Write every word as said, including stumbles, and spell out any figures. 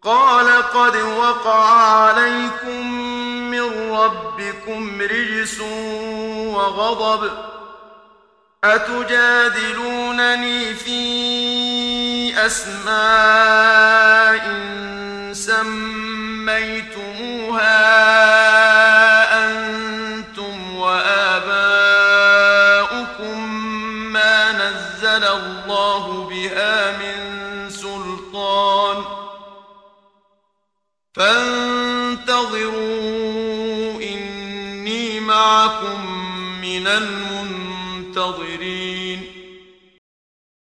قال قد وقع عليكم من ربكم رجس وغضب أتجادلونني في أسماء سميتموها أنتم وآباؤكم ما نزل الله بها من سلطان فانتظروا إني معكم من المنتظرين